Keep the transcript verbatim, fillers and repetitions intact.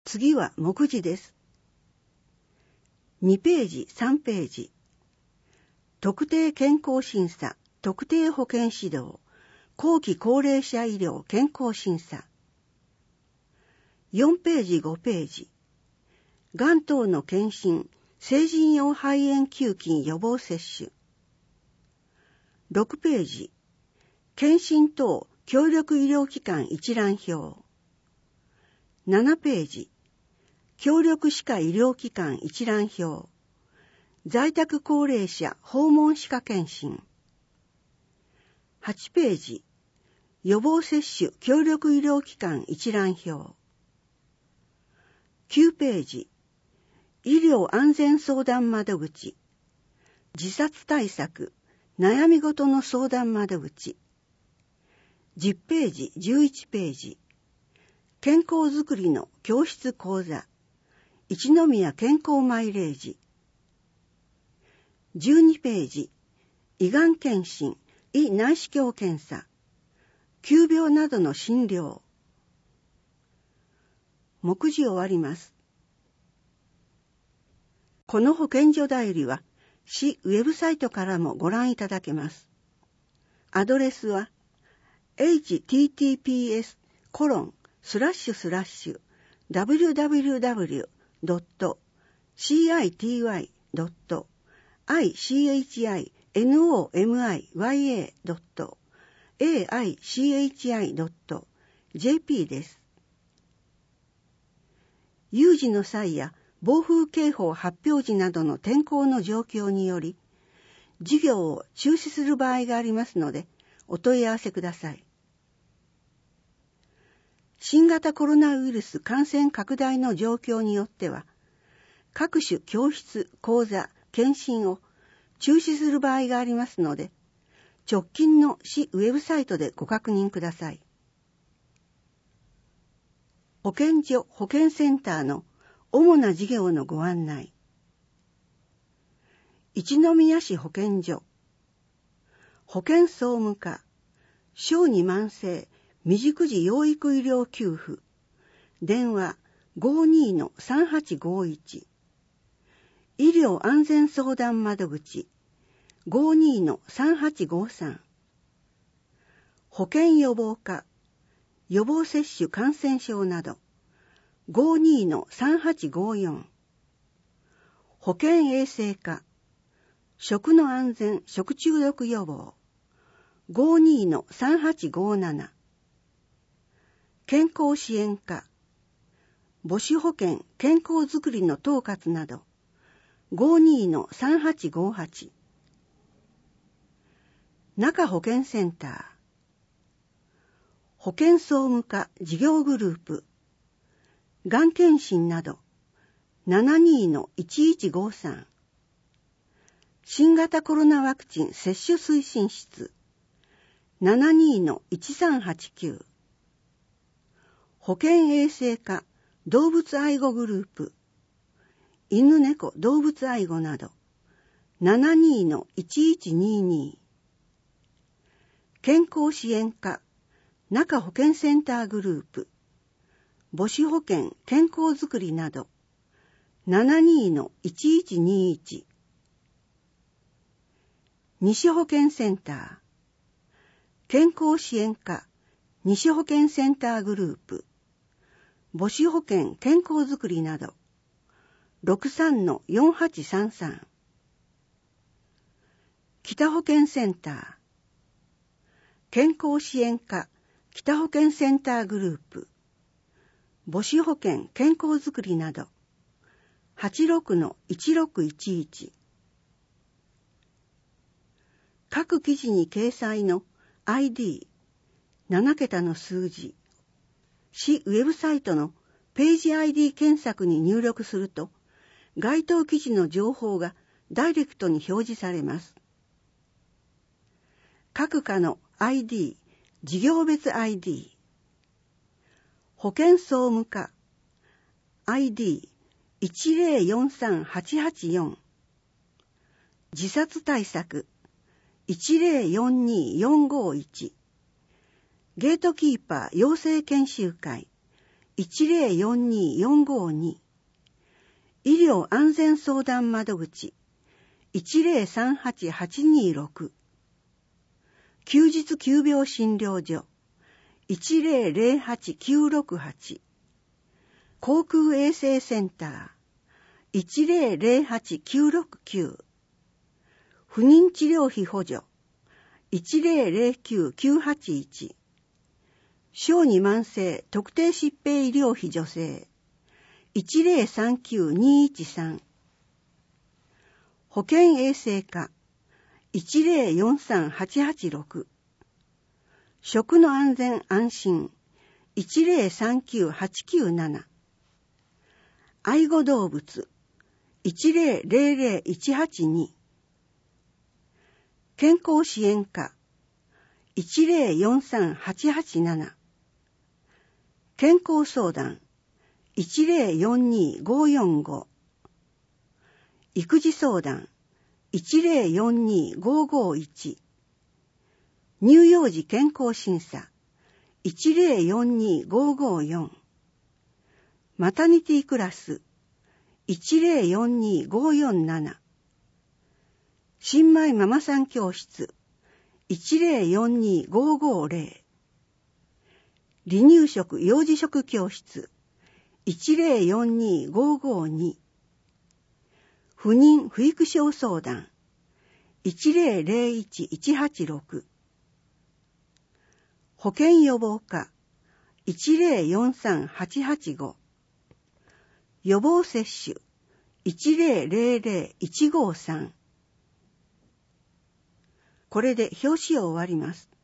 次は目次です。にページ、さんページ。特定健康審査、特定保健指導、後期高齢者医療健康審査。よんページ、ごページ。がん等の検診、成人用肺炎球菌予防接種。ろくページ。検診等協力医療機関一覧表。ななページ。協力歯科医療機関一覧表。在宅高齢者訪問歯科検診。はちページ。予防接種協力医療機関一覧表。きゅうページ。医療安全相談窓口。自殺対策、悩み事の相談窓口。じゅうページ、じゅういちページ。健康づくりの教室講座。一宮健康マイレージ。じゅうにページ。胃がん検診、胃内視鏡検査。急病などの診療。目次終わります。この保健所代理は、市ウェブサイトからもご覧いただけます。アドレスは、エイチティーティーピーエスコロンスラッシュスラッシュダブリューダブリューダブリュードットシーアイティーワイドットアイシーエイチアイエヌオーエムアイワイエードットエーアイシーエイチアイドットジェーピー です。有事の際や暴風警報発表時などの天候の状況により、授業を中止する場合がありますので、お問い合わせください。新型コロナウイルス感染拡大の状況によっては、各種教室、講座、検診を中止する場合がありますので、直近の市ウェブサイトでご確認ください。保健所・保健センターの主な事業のご案内。一宮市保健所、保健総務課、小児慢性未熟児養育医療給付、電話 ごーにーのさんはちごーいち、医療安全相談窓口 ごーにーのさんはちごーさん、保健予防課、予防接種感染症など ごーにーのさんはちごーよん、保健衛生課、食の安全食中毒予防 ごーにーのさんはちごーなな、健康支援課、母子保健健康づくりの統括など ごーにーのさんはちごーはち、中保健センター、保健総務課事業グループ、がん検診など ななにーのいちいちごーさん、新型コロナワクチン接種推進室 ななにーのいちさんはちきゅう、保健衛生課動物愛護グループ、犬猫動物愛護など ななにーのいちいちにーにー、健康支援課中保健センターグループ、母子保健健康づくりなど ななにーのいちいちにーいち、西保健センター、健康支援課西保健センターグループ、母子保健健康づくりなど ろくさんのよんはちさんさん、北保健センター、健康支援課北保健センターグループ、母子保健健康づくりなどはちろくのいちろくいちいち、各記事に掲載の アイディーなな 桁の数字、市ウェブサイトのページ アイディー 検索に入力すると、該当記事の情報がダイレクトに表示されます。各課の アイディー、事業別 アイディー、保健総務課 アイディーいちぜろよんさんはちはちよん、自殺対策いちぜろよんにーよんごーいち、ゲートキーパー養成研修会いちゼロよんにーよんごに、医療安全相談窓口いちゼロさんはちはちにーろく、休日急病診療所いちゼロゼロはちきゅうろくはち、航空衛生センターいちゼロゼロはちきゅうろくきゅう、不妊治療費補助いちゼロゼロきゅうきゅうはちいち、小児慢性特定疾病医療費助成いちゼロさんきゅうにーいちさん、保健衛生課いちゼロよんさんはちはちろく、食の安全安心いちゼロさんきゅうはちきゅうなな、愛護動物いちゼロゼロゼロいちはちに、健康支援課いちゼロよんさんはちはちなな、健康相談いちゼロよんにーごよんご、育児相談いちゼロよんにーごごいち、乳幼児健康審査いちゼロよんにーごごよん、マタニティクラスいちゼロよんにーごよんなな、新米ママさん教室いちゼロよんにーごごゼロ、離乳食幼児食教室いちゼロよんにーごごに、不妊不育症相談いちゼロゼロいちいちはちろく、保健予防課いちゼロよんさんはちはちご、予防接種いちゼロゼロゼロいちごさん。これで表紙を終わります。